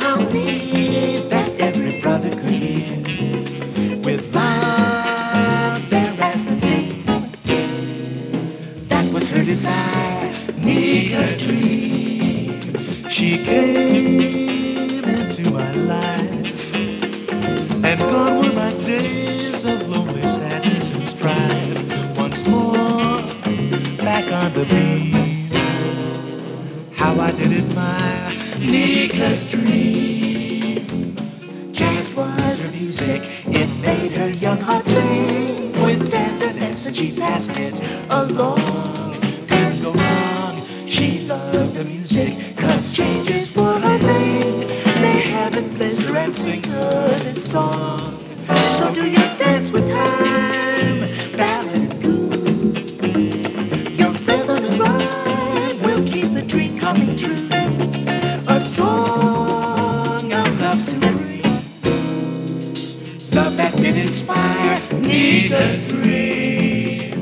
harmony that every brother could hear. With love there as the thing, that was her desire, Nika's dream. She came into my life, and gone were my days of lonely sadness and strife. Once more, back on the beat, how I did admire Nika's dream. Jazz was her music, it made her young heart sing. With tenderness and she passed it along. Couldn't go wrong, she loved the music, 'cause changes were her thing. May heaven bless her and sing her this song. So do your dance with time, ballad and blues. Your rhythm and rhyme will keep the dream coming true. A song of love supreme, love that did inspire Nika's dream.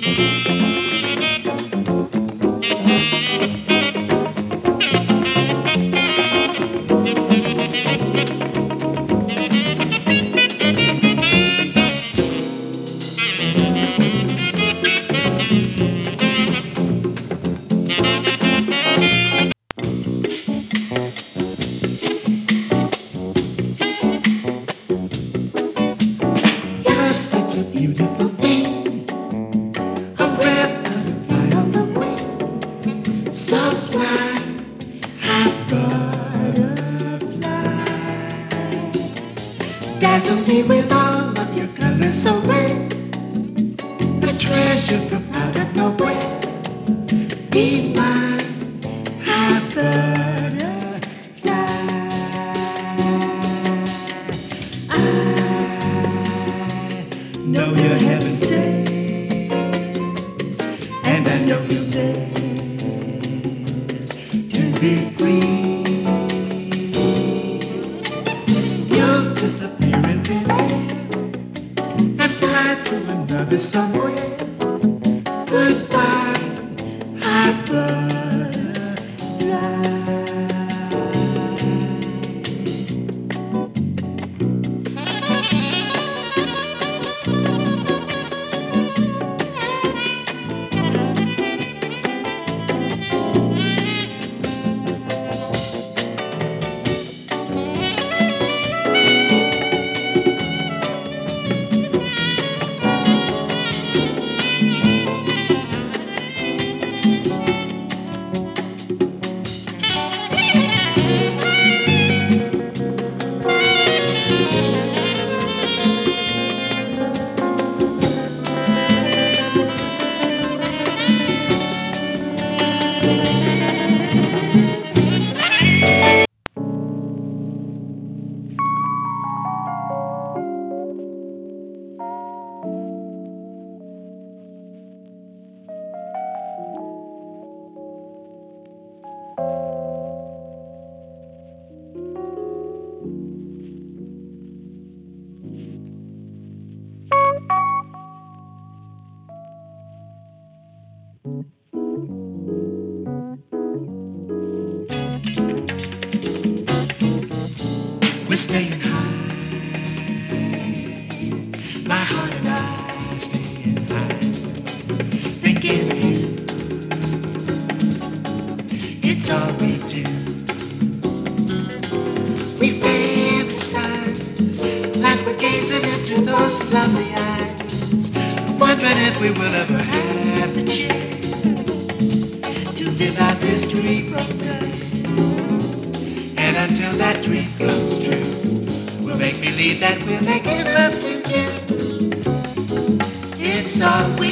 You're such a beautiful thing, a breath of fire on the wind, so fly, high butterfly. Dazzle me with all of your colors so red, the treasure from out of nowhere. Be mine, high butterfly. I know you're heaven sent, and I know you're meant to be free. You'll disappear in the air and fly to another somewhere. Goodbye, high butterfly. We're staying high, my heart and I staying high, thinking of you. It's all we do. We fantasize like we're gazing into those lovely eyes, wondering if we will ever have the chance to live out this dream from life. And until that dream comes true, we'll make believe that we're making love together. It's all we